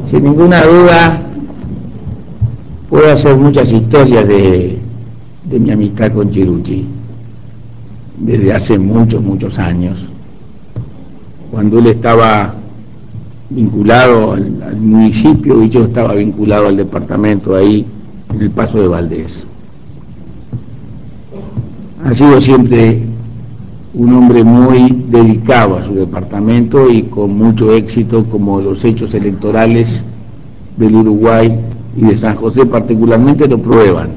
Sin ninguna duda, puedo hacer muchas historias de mi amistad con Chirucci, desde hace muchos años, cuando él estaba vinculado al municipio y yo estaba vinculado al departamento ahí en el Paso de Valdés. Ha sido siempre un hombre muy dedicado a su departamento y con mucho éxito, como los hechos electorales del Uruguay y de San José particularmente lo prueban.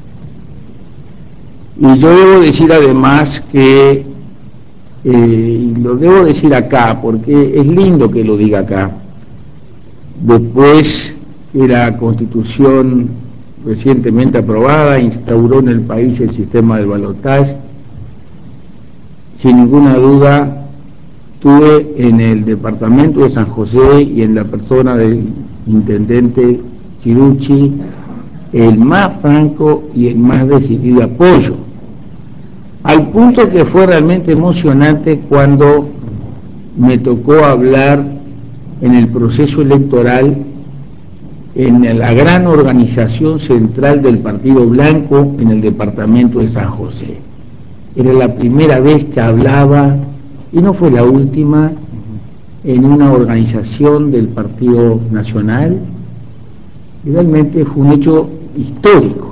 Y yo debo decir además que, y lo debo decir acá, porque es lindo que lo diga acá, después que la Constitución recientemente aprobada instauró en el país el sistema del balotaje, sin ninguna duda tuve en el departamento de San José y en la persona del intendente Chirucci el más franco y el más decidido apoyo, al punto que fue realmente emocionante cuando me tocó hablar en el proceso electoral en la gran organización central del Partido Blanco en el departamento de San José. Era la primera vez que hablaba, y no fue la última, en una organización del Partido Nacional. Realmente fue un hecho histórico,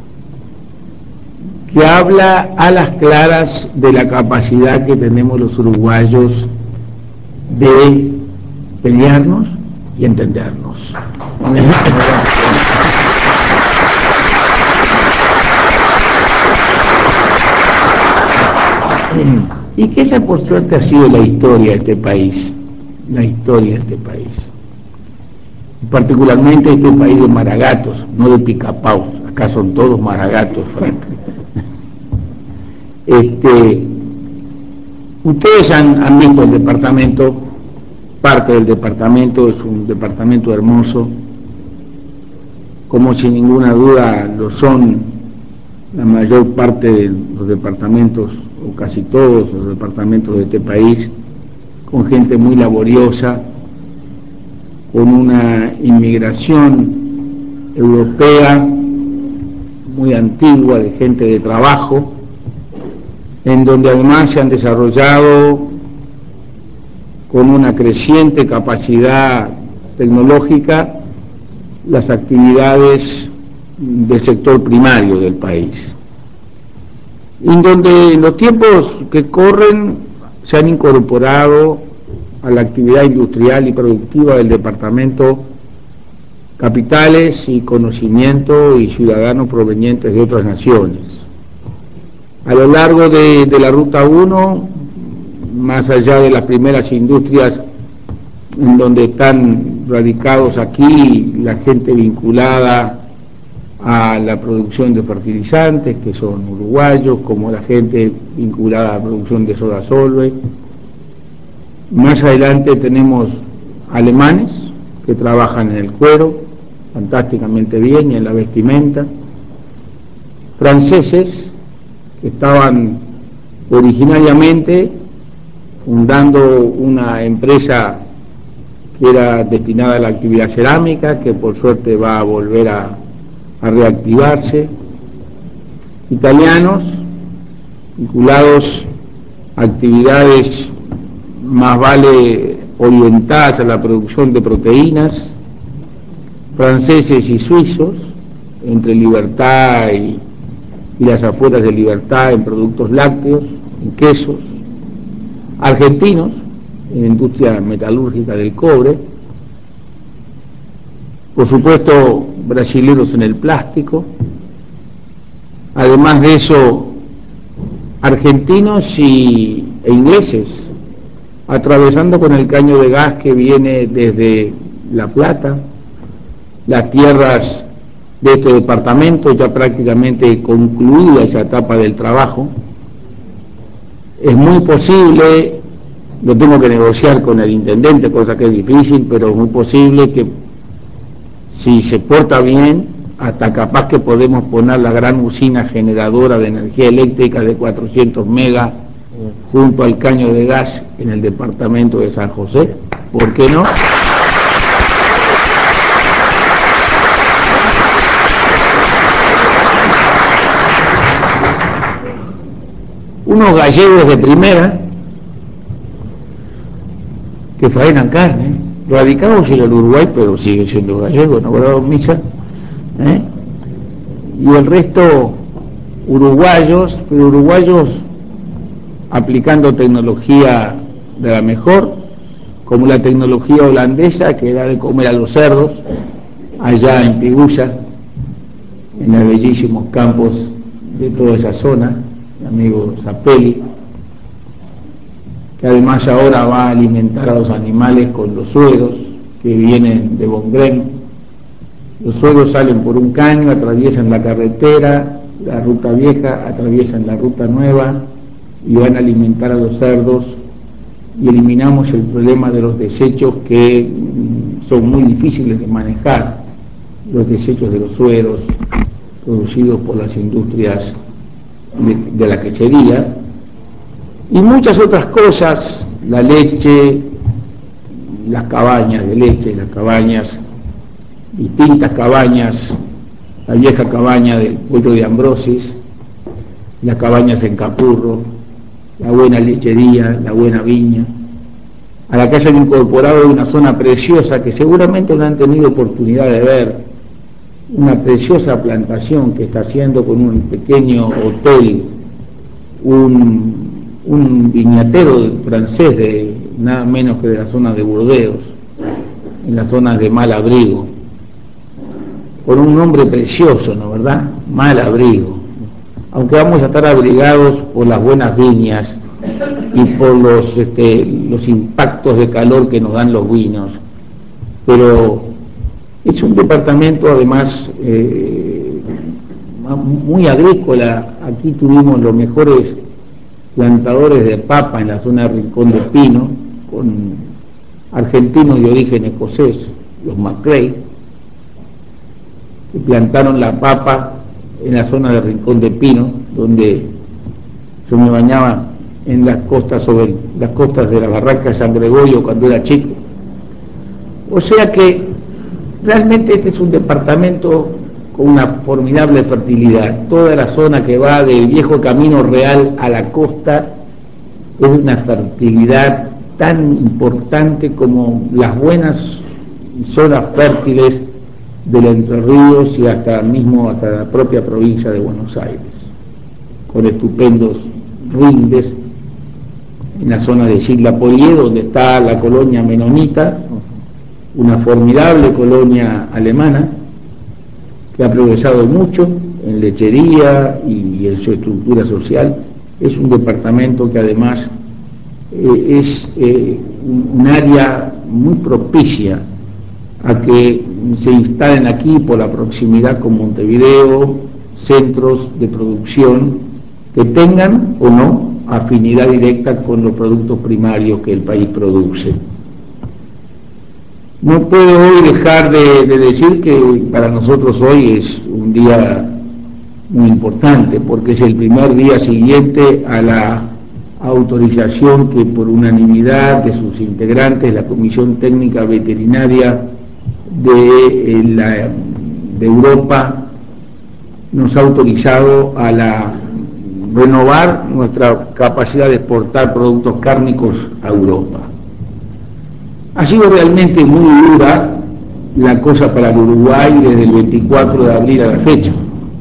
que habla a las claras de la capacidad que tenemos los uruguayos de pelearnos y entendernos. Y que esa por suerte ha sido la historia de este país, la historia de este país. Particularmente este país de maragatos, no de picapaos, acá son todos maragatos, Frank. Ustedes han visto el departamento, parte del departamento, es un departamento hermoso, como sin ninguna duda lo son la mayor parte de los departamentos, o casi todos los departamentos de este país, con gente muy laboriosa, con una inmigración europea muy antigua, de gente de trabajo, en donde además se han desarrollado con una creciente capacidad tecnológica las actividades del sector primario del país, en donde en los tiempos que corren se han incorporado a la actividad industrial y productiva del departamento capitales y conocimiento y ciudadanos provenientes de otras naciones. A lo largo de la Ruta 1, más allá de las primeras industrias en donde están radicados aquí la gente vinculada a la producción de fertilizantes, que son uruguayos, como la gente vinculada a la producción de soda solve. Más adelante tenemos alemanes que trabajan en el cuero fantásticamente bien y en la vestimenta, franceses que estaban originariamente fundando una empresa que era destinada a la actividad cerámica, que por suerte va a volver a reactivarse, italianos vinculados a actividades más vale orientadas a la producción de proteínas, franceses y suizos, entre Libertad y las afueras de Libertad en productos lácteos, en quesos, argentinos en industria metalúrgica del cobre, por supuesto brasileños en el plástico, además de eso argentinos e ingleses, atravesando con el caño de gas que viene desde La Plata, las tierras de este departamento, ya prácticamente concluida esa etapa del trabajo. Es muy posible, lo tengo que negociar con el intendente, cosa que es difícil, pero es muy posible que si se porta bien, hasta capaz que podemos poner la gran usina generadora de energía eléctrica de 400 megas junto al caño de gas en el departamento de San José, ¿por qué no? unos gallegos de primera que faenan carne, radicados en el Uruguay, pero siguen siendo gallegos, ¿no, verdad, Misa? Y el resto uruguayos, pero uruguayos aplicando tecnología de la mejor, como la tecnología holandesa que da de comer a los cerdos, allá en Piguya, en los bellísimos campos de toda esa zona, mi amigo Zapelli, que además ahora va a alimentar a los animales con los sueros que vienen de Bongren. Los sueros salen por un caño, atraviesan la carretera, la ruta vieja, atraviesan la ruta nueva y van a alimentar a los cerdos, y eliminamos el problema de los desechos que son muy difíciles de manejar, los desechos de los sueros producidos por las industrias de la quesería, y muchas otras cosas, la leche, las cabañas de leche, las cabañas, distintas cabañas, la vieja cabaña del pollo de Ambrosis, las cabañas en Capurro, la buena lechería, la buena viña, a la que hayan incorporado una zona preciosa que seguramente no han tenido oportunidad de ver, una preciosa plantación que está haciendo con un pequeño hotel, un viñatero francés de nada menos que de la zona de Burdeos, en las zonas de Malabrigo, con un nombre precioso, ¿no verdad? Malabrigo. Aunque vamos a estar abrigados por las buenas viñas y por los impactos de calor que nos dan los vinos, pero es un departamento además muy agrícola. Aquí tuvimos los mejores plantadores de papa en la zona de Rincón de Pino, con argentinos de origen escocés, los McCray, que plantaron la papa en la zona de Rincón de Pino, donde yo me bañaba en las costas, sobre las costas de la barranca de San Gregorio cuando era chico. O sea que realmente este es un departamento con una formidable fertilidad. Toda la zona que va del viejo Camino Real a la costa es una fertilidad tan importante como las buenas zonas fértiles del Entre Ríos y hasta la propia provincia de Buenos Aires, con estupendos rindes en la zona de Sigla-Polié, donde está la colonia menonita, una formidable colonia alemana que ha progresado mucho en lechería y en su estructura social. Es un departamento que además es un área muy propicia a que se instalen aquí, por la proximidad con Montevideo, centros de producción que tengan o no afinidad directa con los productos primarios que el país produce. No puedo hoy dejar de decir que para nosotros hoy es un día muy importante, porque es el primer día siguiente a la autorización que por unanimidad de sus integrantes la Comisión Técnica Veterinaria de Europa nos ha autorizado a renovar nuestra capacidad de exportar productos cárnicos a Europa. Ha sido realmente muy dura la cosa para el Uruguay desde el 24 de abril a la fecha.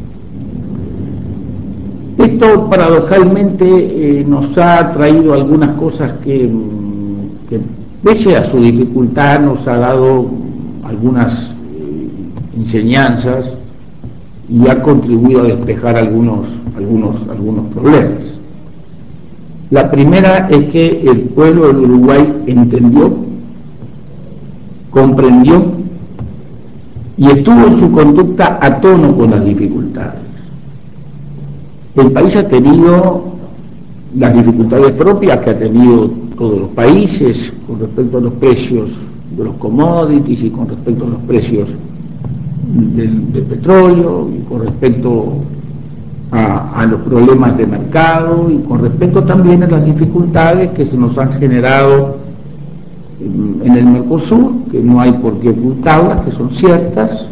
Esto paradojalmente nos ha traído algunas cosas que pese a su dificultad nos ha dado algunas enseñanzas y ha contribuido a despejar algunos problemas. La primera es que el pueblo del Uruguay entendió, comprendió y estuvo en su conducta a tono con las dificultades. El país ha tenido las dificultades propias que ha tenido todos los países con respecto a los precios de los commodities y con respecto a los precios del petróleo y con respecto a los problemas de mercado y con respecto también a las dificultades que se nos han generado en el Mercosur, que no hay por qué ocultarlas, que son ciertas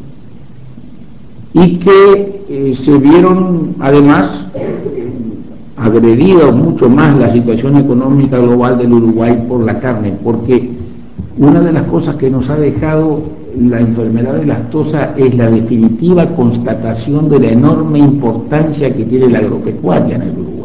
y que se vieron además agredido mucho más la situación económica global del Uruguay por la carne, porque una de las cosas que nos ha dejado la enfermedad de lactosa es la definitiva constatación de la enorme importancia que tiene la agropecuaria en el Uruguay.